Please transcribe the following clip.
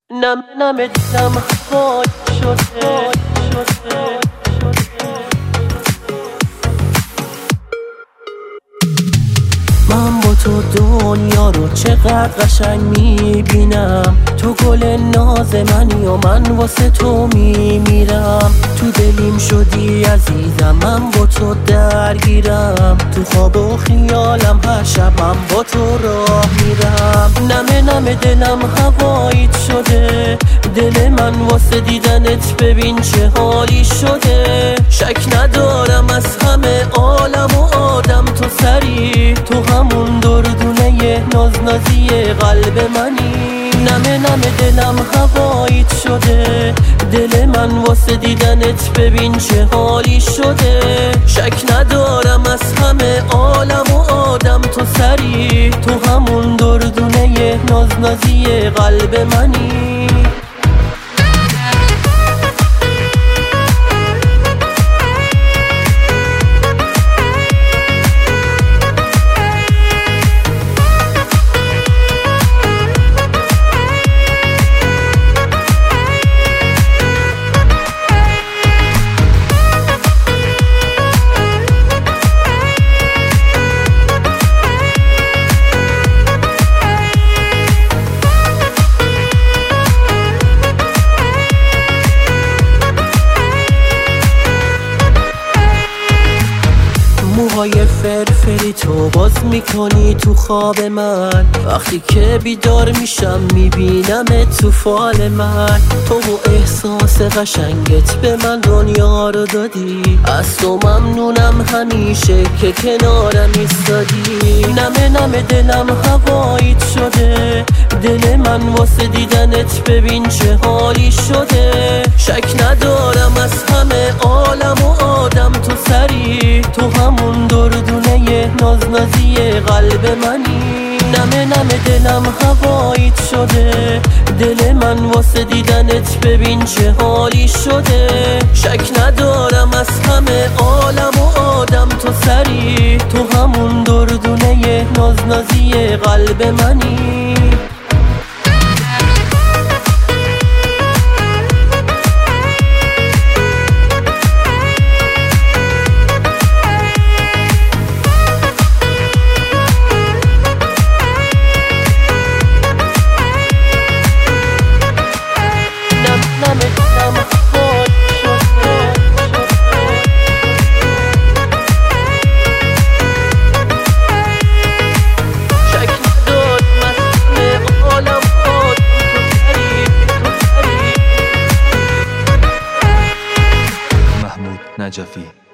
نم دلم خاک شده. من با تو دنیا رو چقدر قشنگ میبینم، تو گل ناز منی و من واسه تو میمیرم. تو دلیم شدی عزیزم، من با تو درگیرم، تو خواب و خیالم هر شبم با تو راه میرم. نمه دلم هواییت شده، دل من واسه دیدنت ببین چه حالی شده. شک ندارم از همه عالم و آدم تو سری، تو همون دردونه نازنازی قلب منی. نمه دلم هواییت شده، دل من واسه دیدنت ببین چه حالی شده. شک ندارم از همه عالم و آدم تو سری، تو همون دردونه نازنازی قلب منی. موهای فرفری تو باز میکنی تو خواب من، وقتی که بیدار میشم میبینم تو فال من. تو و احساس قشنگت به من دنیا رو دادی، از تو ممنونم همیشه که کنارم ایستادی. نمه دلم هواییت شده، دل من واسه دیدنت ببین چه حالی شده. شک ندارم از همه عالم و آدم تو سری، تو همون دردونه نازنازی قلب منی. نمه دلم هواییت شده، دل من واسه دیدنت ببین چه حالی شده. شک ندارم از همه عالم و آدم تو سری، تو همون دردونه نازنازی قلب منی. نجفی